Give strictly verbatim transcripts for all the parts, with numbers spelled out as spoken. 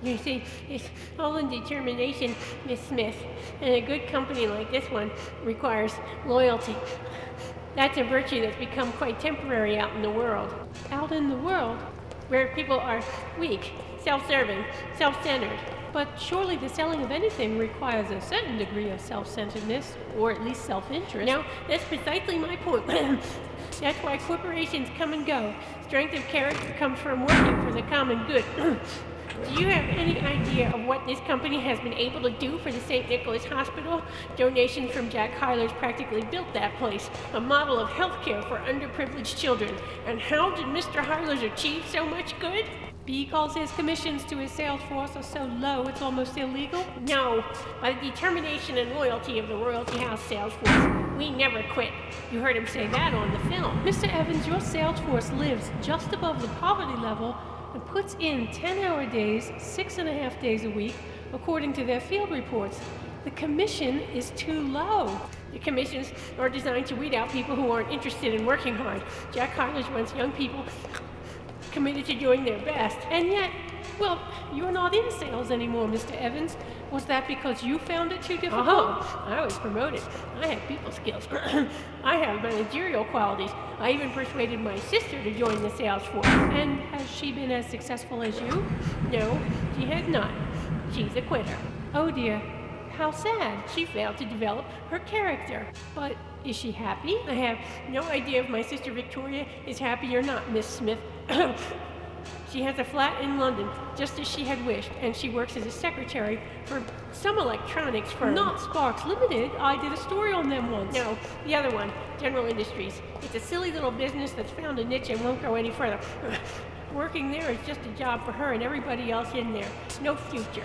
You see, it's all in determination, Miss Smith. And a good company like this one requires loyalty. That's a virtue that's become quite temporary out in the world. Out in the world? Where people are weak, self-serving, self-centered. But surely the selling of anything requires a certain degree of self-centeredness, or at least self-interest. No, that's precisely my point. That's why corporations come and go. Strength of character comes from working for the common good. Do you have any idea of what this company has been able to do for the Saint Nicholas Hospital? Donations from Jack Hyler's practically built that place, a model of healthcare for underprivileged children. And how did Mister Hyler's achieve so much good? Because his commissions to his sales force are so low it's almost illegal? No, by the determination and loyalty of the Royalty House sales force. We never quit. You heard him say that on the film. Mister Evans, your sales force lives just above the poverty level and puts in ten-hour days, six and a half days a week, according to their field reports. The commission is too low. The commissions are designed to weed out people who aren't interested in working hard. Jack Hyler's wants young people committed to doing their best. And yet, well, you're not in sales anymore, Mister Evans. Was that because you found it too difficult? Oh, I was promoted. I have people skills. I have managerial qualities. I even persuaded my sister to join the sales force. And has she been as successful as you? No, she has not. She's a quitter. Oh dear, how sad. She failed to develop her character. But is she happy? I have no idea if my sister Victoria is happy or not, Miss Smith. She has a flat in London, just as she had wished, and she works as a secretary for some electronics firm. Not Sparks Limited. I did a story on them once. No, the other one, General Industries. It's a silly little business that's found a niche and won't go any further. Working there is just a job for her and everybody else in there. No future.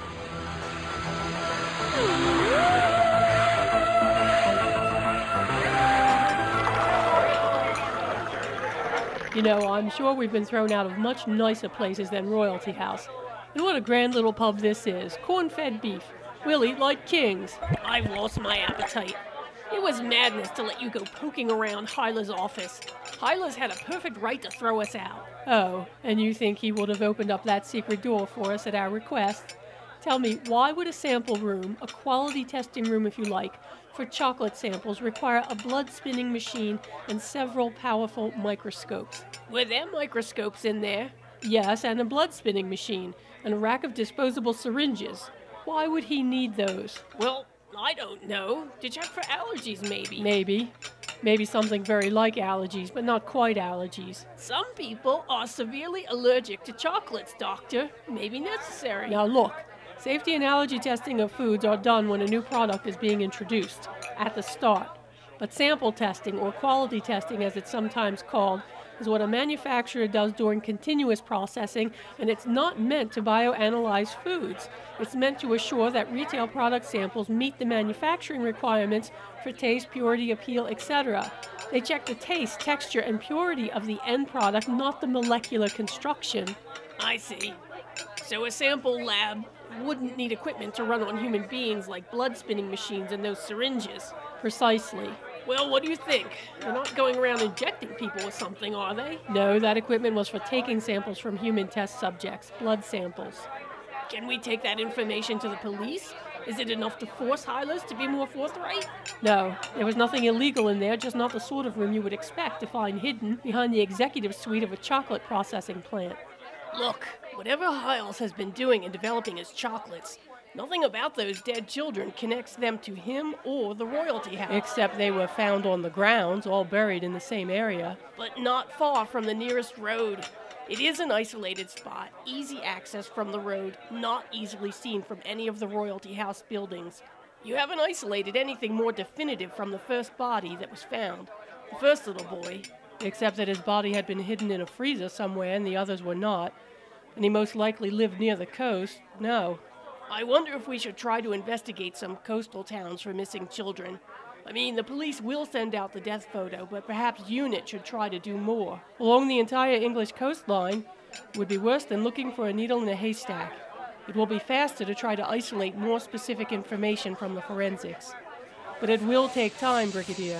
You know, I'm sure we've been thrown out of much nicer places than Royalty House. And what a grand little pub this is. Corn-fed beef. We'll eat like kings. I've lost my appetite. It was madness to let you go poking around Hyler's office. Hyler's had a perfect right to throw us out. Oh, and you think he would have opened up that secret door for us at our request? Tell me, why would a sample room, a quality testing room if you like, for chocolate samples require a blood spinning machine and several powerful microscopes? Were there microscopes in there? Yes, and a blood spinning machine, and a rack of disposable syringes. Why would he need those? Well, I don't know. To check for allergies, maybe. Maybe. Maybe something very like allergies, but not quite allergies. Some people are severely allergic to chocolates, Doctor. Maybe necessary. Now look. Safety and allergy testing of foods are done when a new product is being introduced, at the start. But sample testing, or quality testing as it's sometimes called, is what a manufacturer does during continuous processing, and it's not meant to bioanalyze foods. It's meant to assure that retail product samples meet the manufacturing requirements for taste, purity, appeal, et cetera. They check the taste, texture, and purity of the end product, not the molecular construction. I see. So a sample lab wouldn't need equipment to run on human beings like blood spinning machines and those syringes. Precisely. Well, what do you think? They're not going around injecting people with something, are they? No, that equipment was for taking samples from human test subjects, blood samples. Can we take that information to the police? Is it enough to force Hyler's to be more forthright? No, there was nothing illegal in there, just not the sort of room you would expect to find hidden behind the executive suite of a chocolate processing plant. Look, whatever Hyles has been doing in developing his chocolates, nothing about those dead children connects them to him or the Royalty House. Except they were found on the grounds, all buried in the same area. But not far from the nearest road. It is an isolated spot, easy access from the road, not easily seen from any of the Royalty House buildings. You haven't isolated anything more definitive from the first body that was found, the first little boy. Except that his body had been hidden in a freezer somewhere and the others were not. And he most likely lived near the coast. No. I wonder if we should try to investigate some coastal towns for missing children. I mean, the police will send out the death photo, but perhaps UNIT should try to do more. Along the entire English coastline would be worse than looking for a needle in a haystack. It will be faster to try to isolate more specific information from the forensics. But it will take time, Brigadier.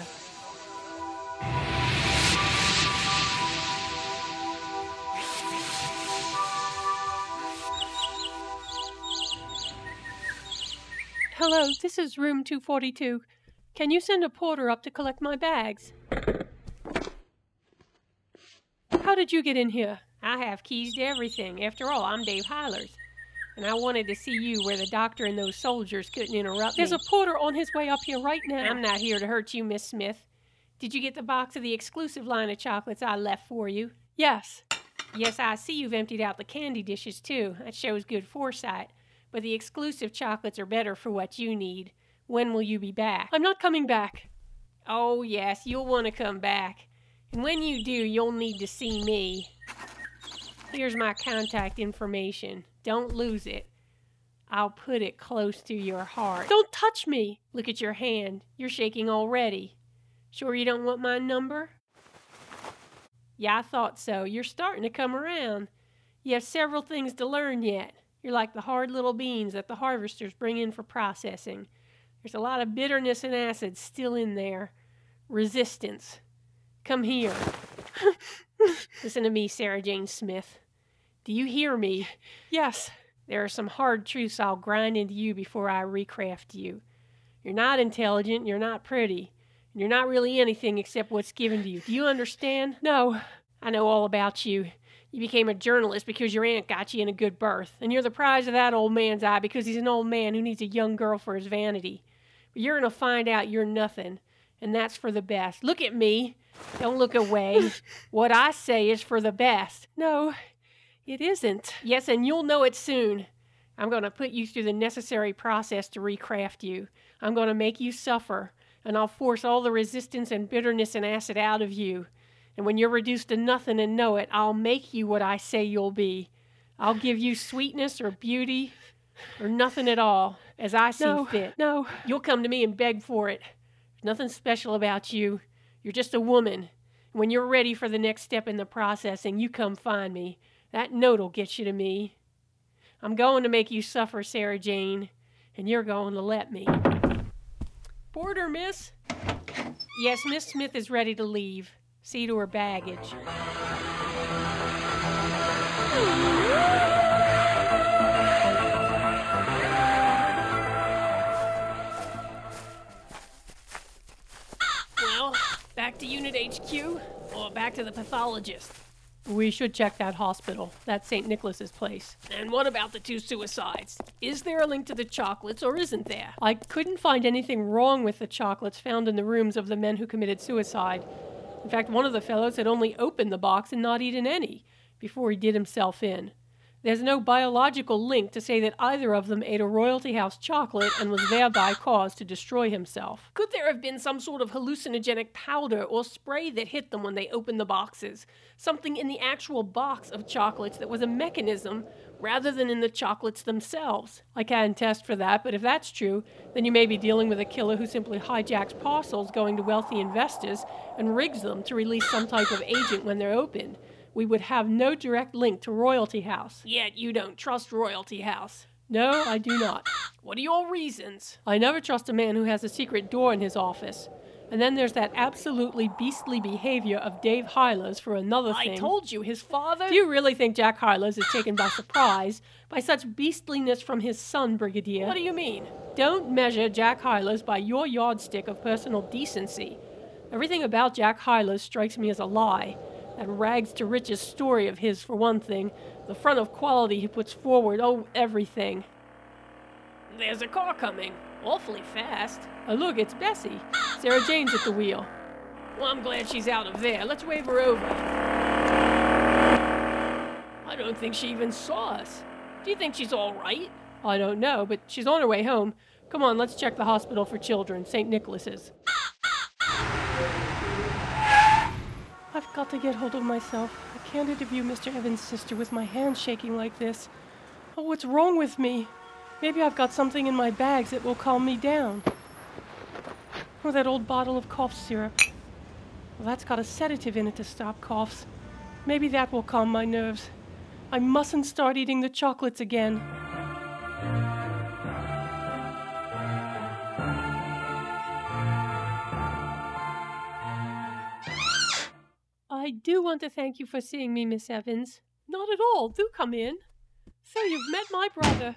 hello, this is room two forty-two. Can you send a porter up to collect my bags? How did you get in here? I have keys to everything. After all, I'm Dave Heilers. And I wanted to see you where the doctor and those soldiers couldn't interrupt There's me. a porter on his way up here right now. I'm not here to hurt you, Miss Smith. Did you get the box of the exclusive line of chocolates I left for you? Yes. Yes, I see you've emptied out the candy dishes, too. That shows good foresight. But the exclusive chocolates are better for what you need. When will you be back? I'm not coming back. Oh, yes, you'll want to come back. And when you do, you'll need to see me. Here's my contact information. Don't lose it. I'll put it close to your heart. Don't touch me. Look at your hand. You're shaking already. Sure you don't want my number? Yeah, I thought so. You're starting to come around. You have several things to learn yet. You're like the hard little beans that the harvesters bring in for processing. There's a lot of bitterness and acid still in there. Resistance. Come here. Listen to me, Sarah Jane Smith. Do you hear me? Yes. There are some hard truths I'll grind into you before I recraft you. You're not intelligent, you're not pretty, and you're not really anything except what's given to you. Do you understand? No. I know all about you. You became a journalist because your aunt got you in a good berth, and you're the prize of that old man's eye because he's an old man who needs a young girl for his vanity. But you're going to find out you're nothing, and that's for the best. Look at me. Don't look away. What I say is for the best. No, it isn't. Yes, and you'll know it soon. I'm going to put you through the necessary process to recraft you. I'm going to make you suffer, and I'll force all the resistance and bitterness and acid out of you. And when you're reduced to nothing and know it, I'll make you what I say you'll be. I'll give you sweetness or beauty or nothing at all, as I see no, fit. No, You'll come to me and beg for it. There's nothing special about you. You're just a woman. When you're ready for the next step in the processing, you come find me. That note'll get you to me. I'm going to make you suffer, Sarah Jane, and you're going to let me. Porter, miss? Yes, Miss Smith is ready to leave. See to her baggage. Well, back to Unit H Q, or back to the pathologist? We should check that hospital. That's Saint Nicholas's place. And what about the two suicides? Is there a link to the chocolates, or isn't there? I couldn't find anything wrong with the chocolates found in the rooms of the men who committed suicide. In fact, one of the fellows had only opened the box and not eaten any before he did himself in. There's no biological link to say that either of them ate a Royalty House chocolate and was thereby caused to destroy himself. Could there have been some sort of hallucinogenic powder or spray that hit them when they opened the boxes? Something in the actual box of chocolates that was a mechanism rather than in the chocolates themselves? I can't test for that, but if that's true, then you may be dealing with a killer who simply hijacks parcels going to wealthy investors and rigs them to release some type of agent when they're opened. We would have no direct link to Royalty House. Yet you don't trust Royalty House. No, I do not. What are your reasons? I never trust a man who has a secret door in his office. And then there's that absolutely beastly behavior of Dave Heilers for another I thing. told you, his father... Do you really think Jack Heilers is taken by surprise by such beastliness from his son, Brigadier? What do you mean? Don't measure Jack Heilers by your yardstick of personal decency. Everything about Jack Heilers strikes me as a lie. That rags to riches story of his, for one thing. The front of quality he puts forward, oh, everything. There's a car coming. Awfully fast. Oh, look, it's Bessie. Sarah Jane's at the wheel. Well, I'm glad she's out of there. Let's wave her over. I don't think she even saw us. Do you think she's all right? I don't know, but she's on her way home. Come on, let's check the hospital for children, Saint Nicholas's. I've got to get hold of myself. I can't interview Mister Evans' sister with my hands shaking like this. Oh, what's wrong with me? Maybe I've got something in my bags that will calm me down. Or that old bottle of cough syrup. Well, that's got a sedative in it to stop coughs. Maybe that will calm my nerves. I mustn't start eating the chocolates again. I do want to thank you for seeing me, Miss Evans. Not at all. Do come in. So you've met my brother.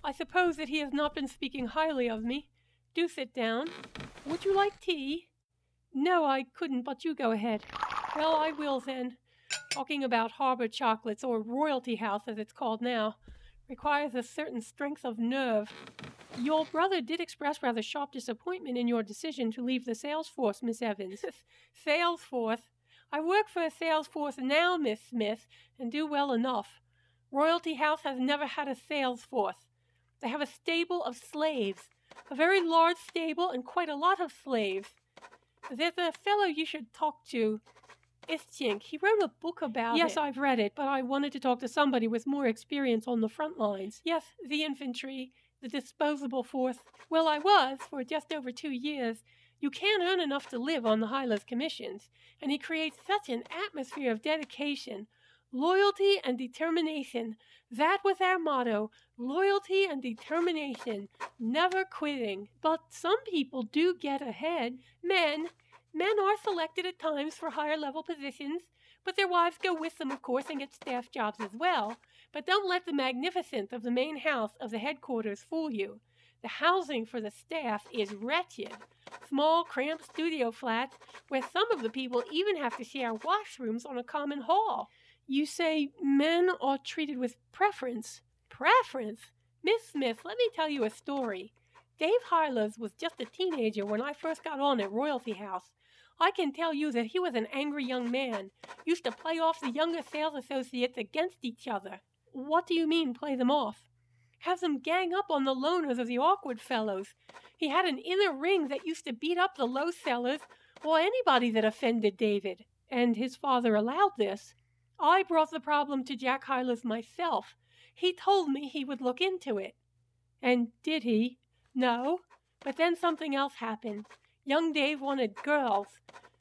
I suppose that he has not been speaking highly of me. Do sit down. Would you like tea? No, I couldn't, but you go ahead. Well, I will then. Talking about Harbor chocolates, or Royalty House as it's called now, requires a certain strength of nerve. Your brother did express rather sharp disappointment in your decision to leave the sales force, Miss Evans. Sales force? I work for a sales force now, Miss Smith, and do well enough. Royalty House has never had a sales force. They have a stable of slaves, a very large stable and quite a lot of slaves. There's a fellow you should talk to, Ischink. He wrote a book about yes, it. Yes, I've read it, but I wanted to talk to somebody with more experience on the front lines. Yes, the infantry, the disposable force. Well, I was for just over two years. You can't earn enough to live on the Hylas commissions, and he creates such an atmosphere of dedication, loyalty and determination. That was our motto, loyalty and determination, never quitting. But some people do get ahead. Men, men are selected at times for higher level positions, but their wives go with them, of course, and get staff jobs as well. But don't let the magnificence of the main house of the headquarters fool you. The housing for the staff is wretched. Small, cramped studio flats where some of the people even have to share washrooms on a common hall. You say men are treated with preference. Preference? Miss Smith, let me tell you a story. Dave Hylas was just a teenager when I first got on at Royalty House. I can tell you that he was an angry young man, used to play off the younger sales associates against each other. What do you mean, play them off? Have them gang up on the loners of the awkward fellows. He had an inner ring that used to beat up the low sellers or anybody that offended David. And his father allowed this. I brought the problem to Jack Hylas myself. He told me he would look into it. And did he? No. But then something else happened. Young Dave wanted girls.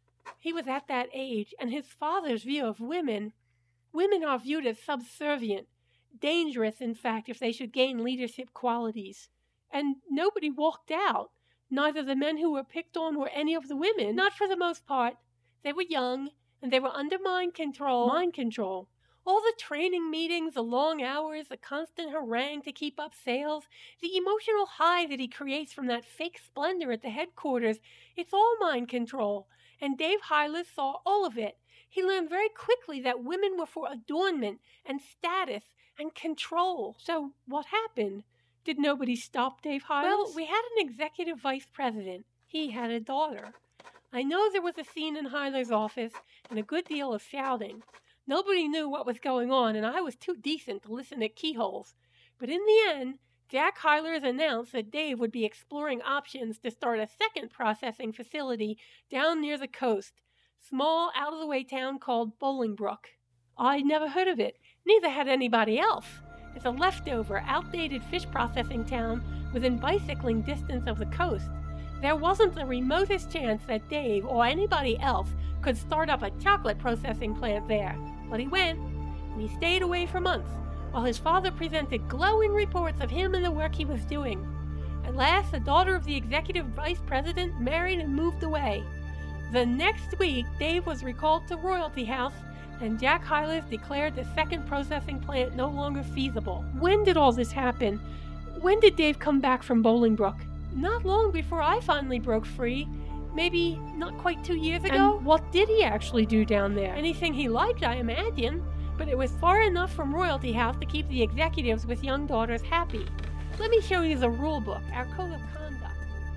He was at that age, and his father's view of women. Women are viewed as subservient. Dangerous, in fact, if they should gain leadership qualities. And nobody walked out. Neither the men who were picked on or any of the women. Not for the most part. They were young, and they were under mind control. Mind control. All the training meetings, the long hours, the constant harangue to keep up sales, the emotional high that he creates from that fake splendor at the headquarters, it's all mind control. And Dave Hylas saw all of it. He learned very quickly that women were for adornment and status and control. So what happened? Did nobody stop Dave Hylas? Well, we had an executive vice president. He had a daughter. I know there was a scene in Hylas' office and a good deal of shouting. Nobody knew what was going on, and I was too decent to listen at keyholes. But in the end, Jack Hylas announced that Dave would be exploring options to start a second processing facility down near the coast, small, out-of-the-way town called Bolingbrook. I'd never heard of it. Neither had anybody else. It's a leftover, outdated fish processing town within bicycling distance of the coast. There wasn't the remotest chance that Dave or anybody else could start up a chocolate processing plant there. But he went, and he stayed away for months, while his father presented glowing reports of him and the work he was doing. At last, the daughter of the executive vice president married and moved away. The next week, Dave was recalled to Royalty House, and Jack Hylas declared the second processing plant no longer feasible. When did all this happen? When did Dave come back from Bolingbrook? Not long before I finally broke free. Maybe not quite two years ago. And what did he actually do down there? Anything he liked, I imagine. But it was far enough from Royalty House to keep the executives with young daughters happy. Let me show you the rule book, our code of conduct.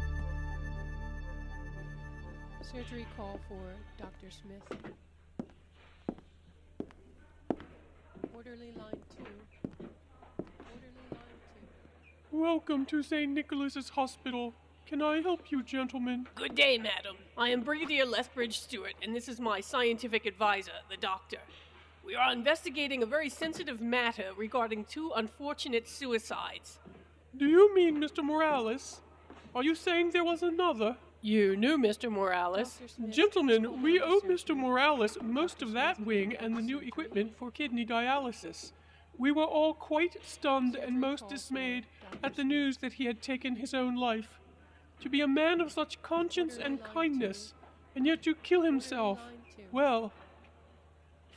Surgery call for Doctor Smith. Orderly line two. Orderly line two. Welcome to Saint Nicholas's Hospital. Can I help you, gentlemen? Good day, madam. I am Brigadier Lethbridge Stewart, and this is my scientific advisor, the doctor. We are investigating a very sensitive matter regarding two unfortunate suicides. Do you mean Mister Morales? Are you saying there was another? You knew Mister Morales. Gentlemen, we owe Mister Morales most of that wing and the new equipment for kidney dialysis. We were all quite stunned and most dismayed at the news that he had taken his own life. To be a man of such conscience and kindness, and yet to kill himself, well,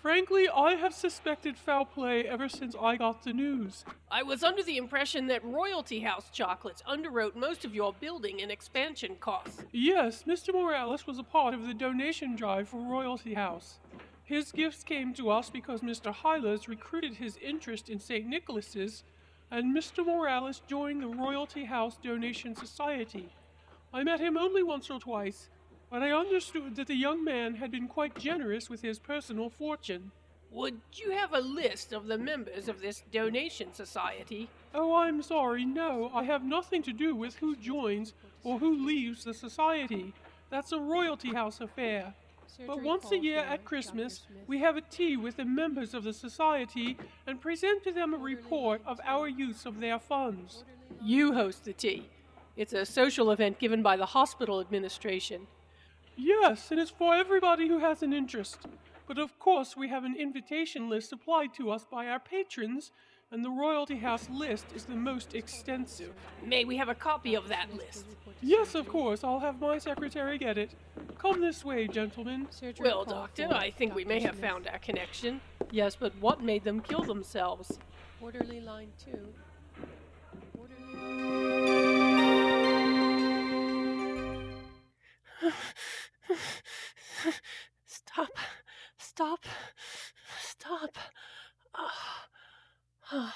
Frankly, I have suspected foul play ever since I got the news. I was under the impression that Royalty House chocolates underwrote most of your building and expansion costs. Yes, Mister Morales was a part of the donation drive for Royalty House. His gifts came to us because Mister Hylas recruited his interest in Saint Nicholas's, and Mister Morales joined the Royalty House Donation Society. I met him only once or twice, but I understood that the young man had been quite generous with his personal fortune. Would you have a list of the members of this donation society? Oh, I'm sorry, no, I have nothing to do with who joins or who leaves the society. That's a Royalty House affair. But once a year at Christmas, we have a tea with the members of the society and present to them a report of our use of their funds. You host the tea. It's a social event given by the hospital administration. Yes, and it's for everybody who has an interest. But of course, we have an invitation list supplied to us by our patrons, and the Royalty House list is the most extensive. May we have a copy of that list? Yes, of course. I'll have my secretary get it. Come this way, gentlemen. Well, Doctor, I think we may have found our connection. Yes, but what made them kill themselves? Orderly line two. Stop. Stop. Stop. Oh. Oh.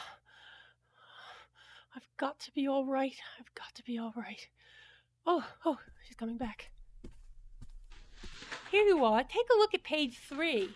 I've got to be all right. I've got to be all right. Oh, oh, she's coming back. Here you are. Take a look at page three.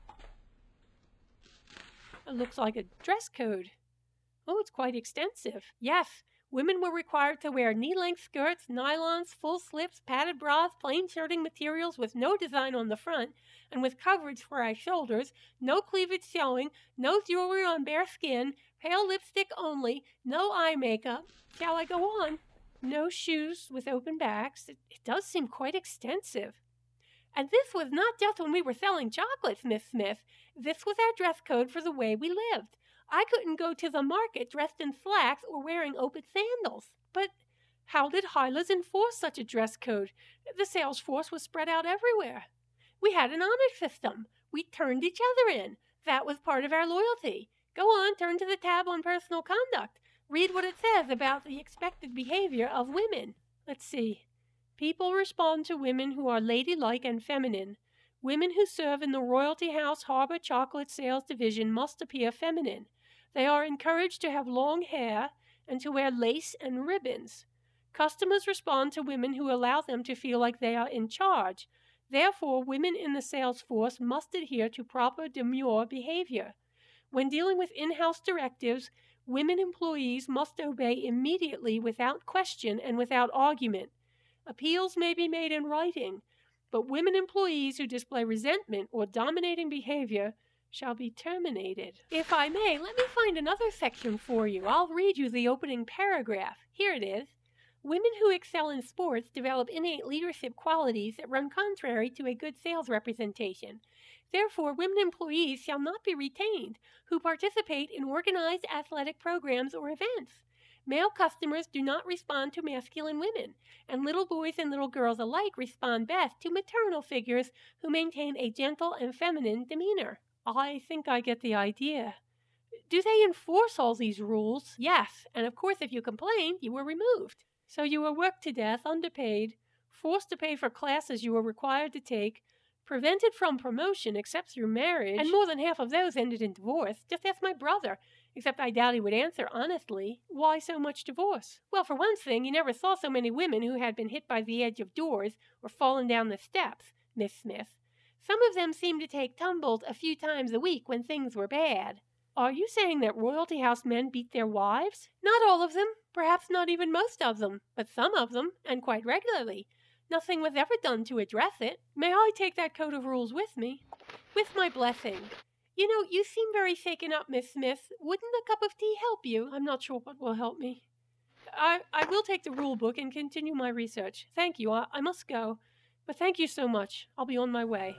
It looks like a dress code. Oh, it's quite extensive. Yes, women were required to wear knee-length skirts, nylons, full slips, padded bras, plain shirting materials with no design on the front, and with coverage for our shoulders, no cleavage showing, no jewelry on bare skin, pale lipstick only, no eye makeup. Shall I go on? No shoes with open backs. It, it does seem quite extensive. And this was not just when we were selling chocolates, Miss Smith. This was our dress code for the way we lived. I couldn't go to the market dressed in slacks or wearing open sandals. But how did Hylas enforce such a dress code? The sales force was spread out everywhere. We had an honor system. We turned each other in. That was part of our loyalty. Go on, turn to the tab on personal conduct. Read what it says about the expected behavior of women. Let's see. People respond to women who are ladylike and feminine. Women who serve in the Royalty House Harbor Chocolate Sales Division must appear feminine. They are encouraged to have long hair and to wear lace and ribbons. Customers respond to women who allow them to feel like they are in charge. Therefore, women in the sales force must adhere to proper demure behavior. When dealing with in-house directives, women employees must obey immediately without question and without argument. Appeals may be made in writing, but women employees who display resentment or dominating behavior shall be terminated. If I may, let me find another section for you. I'll read you the opening paragraph. Here it is. Women who excel in sports develop innate leadership qualities that run contrary to a good sales representation. Therefore, women employees shall not be retained who participate in organized athletic programs or events. Male customers do not respond to masculine women, and little boys and little girls alike respond best to maternal figures who maintain a gentle and feminine demeanor. I think I get the idea. Do they enforce all these rules? Yes, and of course if you complained, you were removed. So you were worked to death, underpaid, forced to pay for classes you were required to take, prevented from promotion except through marriage, and more than half of those ended in divorce. Just ask my brother, except I doubt he would answer honestly. Why so much divorce? Well, for one thing, you never saw so many women who had been hit by the edge of doors or fallen down the steps, Miss Smith. Some of them seemed to take tumbles a few times a week when things were bad. Are you saying that Royalty House men beat their wives? Not all of them, perhaps not even most of them, but some of them, and quite regularly. Nothing was ever done to address it. May I take that code of rules with me? With my blessing. You know, you seem very shaken up, Miss Smith. Wouldn't a cup of tea help you? I'm not sure what will help me. I, I will take the rule book and continue my research. Thank you. I, I must go. But thank you so much. I'll be on my way.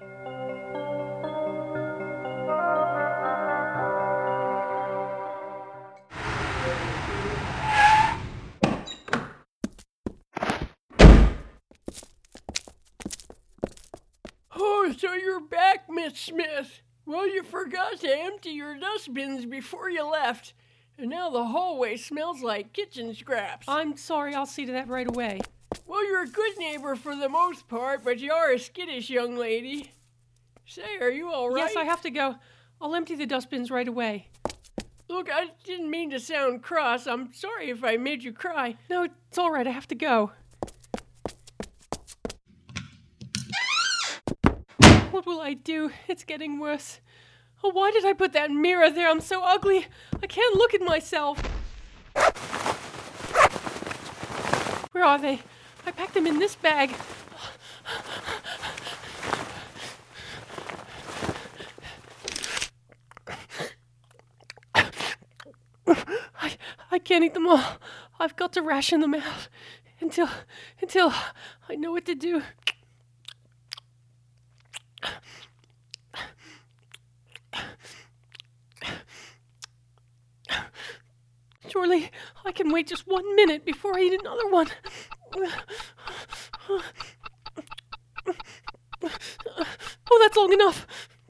Oh, so you're back, Miss Smith. Well, you forgot to empty your dustbins before you left, and now the hallway smells like kitchen scraps. I'm sorry, I'll see to that right away. Well, you're a good neighbor for the most part, but you are a skittish young lady. Say, are you all right? Yes, I have to go. I'll empty the dustbins right away. Look, I didn't mean to sound cross. I'm sorry if I made you cry. No, it's all right. I have to go. What will I do? It's getting worse. Oh, why did I put that mirror there? I'm so ugly. I can't look at myself. Where are they? I packed them in this bag. I, I can't eat them all. I've got to ration them out until, until I know what to do. Surely I can wait just one minute before I eat another one. Oh, that's long enough.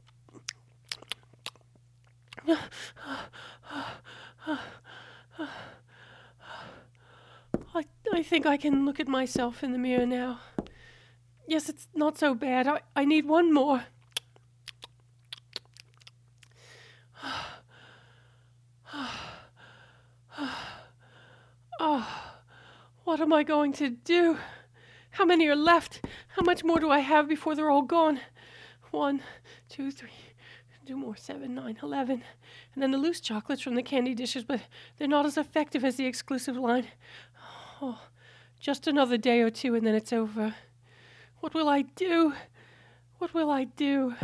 I, I think I can look at myself in the mirror now. Yes, it's not so bad. I, I need one more. Oh, what am I going to do? How many are left? How much more do I have before they're all gone? One, two, three, two more, seven, nine, eleven. And then the loose chocolates from the candy dishes, but they're not as effective as the exclusive line. Oh, just another day or two and then it's over. What will I do? What will I do?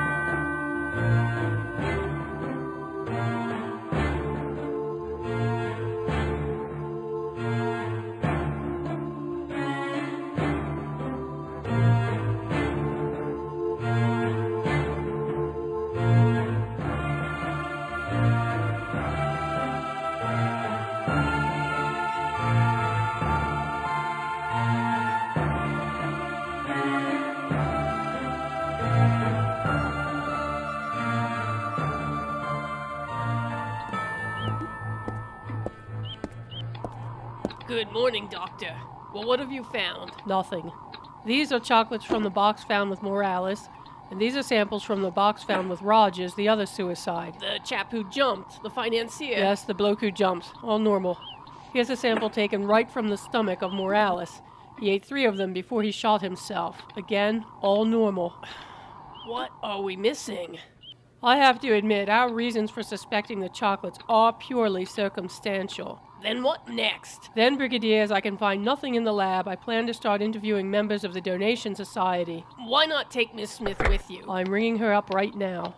Good morning, Doctor. Well, what have you found? Nothing. These are chocolates from the box found with Morales, and these are samples from the box found with Rogers, the other suicide. The chap who jumped, the financier. Yes, the bloke who jumps. All normal. Here's a sample taken right from the stomach of Morales. He ate three of them before he shot himself. Again, all normal. What are we missing? I have to admit, our reasons for suspecting the chocolates are purely circumstantial. Then what next? Then, Brigadiers, I can find nothing in the lab. I plan to start interviewing members of the Donation Society. Why not take Miss Smith with you? I'm ringing her up right now.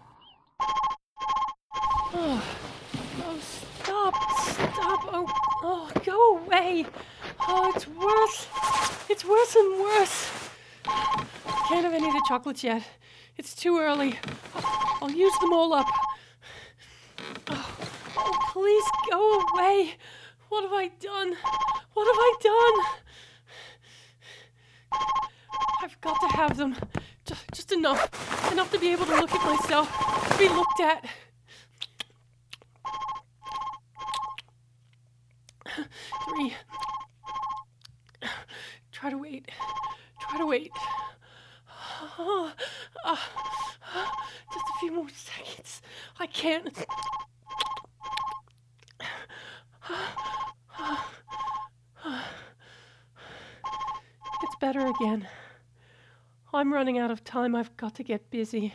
Oh, oh stop, stop. Oh, oh, go away. Oh, it's worse. It's worse and worse. Can't have any of the chocolates yet. It's too early. I'll use them all up. Oh, oh, please go away. What have I done? What have I done? I've got to have them. Just, just enough. Enough to be able to look at myself. To be looked at. Three. Try to wait. Try to wait. Uh, uh, just a few more seconds. I can't. It's better again. I'm running out of time. I've got to get busy.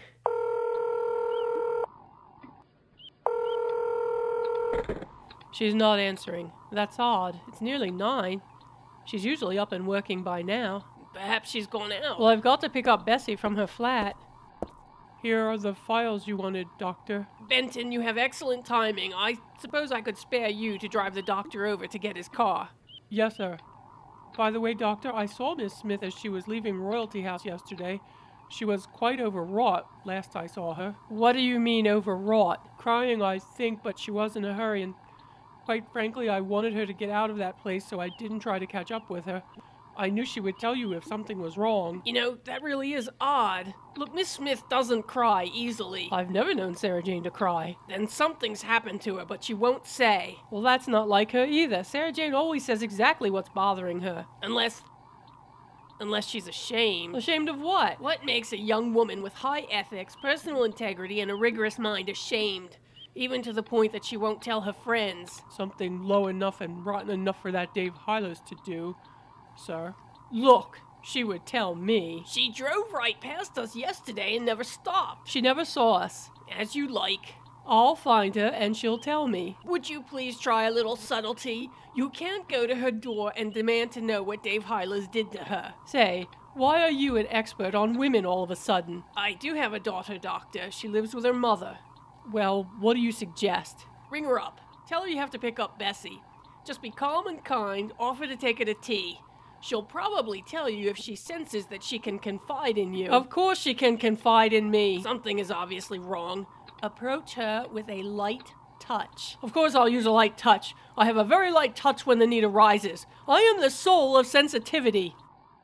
She's not answering. That's odd. It's nearly nine. She's usually up and working by now. Perhaps she's gone out. Well, I've got to pick up Bessie from her flat. Here are the files you wanted, Doctor. Benton, you have excellent timing. I suppose I could spare you to drive the doctor over to get his car. Yes, sir. By the way, Doctor, I saw Miss Smith as she was leaving Royalty House yesterday. She was quite overwrought last I saw her. What do you mean overwrought? Crying, I think, but she was in a hurry, and quite frankly, I wanted her to get out of that place, so I didn't try to catch up with her. I knew she would tell you if something was wrong. You know, that really is odd. Look, Miss Smith doesn't cry easily. I've never known Sarah Jane to cry. Then something's happened to her, but she won't say. Well, that's not like her either. Sarah Jane always says exactly what's bothering her. Unless... Unless she's ashamed. Ashamed of what? What makes a young woman with high ethics, personal integrity, and a rigorous mind ashamed? Even to the point that she won't tell her friends. Something low enough and rotten enough for that Dave Hylas to do, sir. Look, she would tell me. She drove right past us yesterday and never stopped. She never saw us. As you like. I'll find her and she'll tell me. Would you please try a little subtlety? You can't go to her door and demand to know what Dave Hylas did to her. Say, why are you an expert on women all of a sudden? I do have a daughter, Doctor. She lives with her mother. Well, what do you suggest? Ring her up. Tell her you have to pick up Bessie. Just be calm and kind, offer to take her to tea. She'll probably tell you if she senses that she can confide in you. Of course she can confide in me. Something is obviously wrong. Approach her with a light touch. Of course I'll use a light touch. I have a very light touch when the need arises. I am the soul of sensitivity.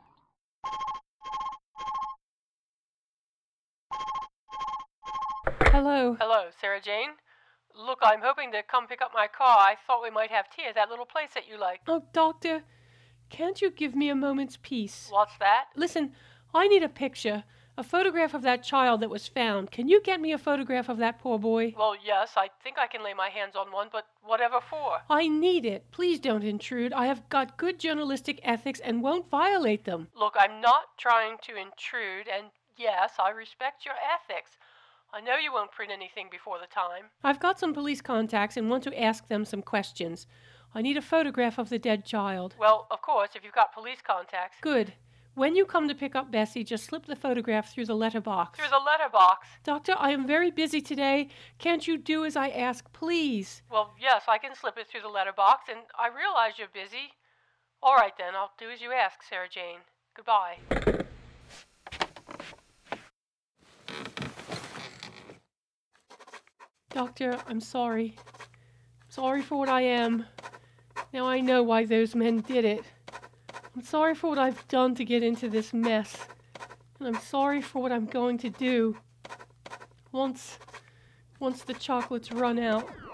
Hello. Hello, Sarah Jane? Look, I'm hoping to come pick up my car. I thought we might have tea at that little place that you like. Oh, Doctor, can't you give me a moment's peace? What's that? Listen, I need a picture. A photograph of that child that was found. Can you get me a photograph of that poor boy? Well, yes, I think I can lay my hands on one, but whatever for? I need it. Please don't intrude. I have got good journalistic ethics and won't violate them. Look, I'm not trying to intrude, and yes, I respect your ethics. I know you won't print anything before the time. I've got some police contacts and want to ask them some questions. I need a photograph of the dead child. Well, of course, if you've got police contacts. Good. When you come to pick up Bessie, just slip the photograph through the letterbox. Through the letterbox? Doctor, I am very busy today. Can't you do as I ask, please? Well, yes, I can slip it through the letterbox, and I realize you're busy. All right, then, I'll do as you ask, Sarah Jane. Goodbye. Doctor, I'm sorry. Sorry for what I am. Now I know why those men did it. I'm sorry for what I've done to get into this mess. And I'm sorry for what I'm going to do. Once, once the chocolates run out.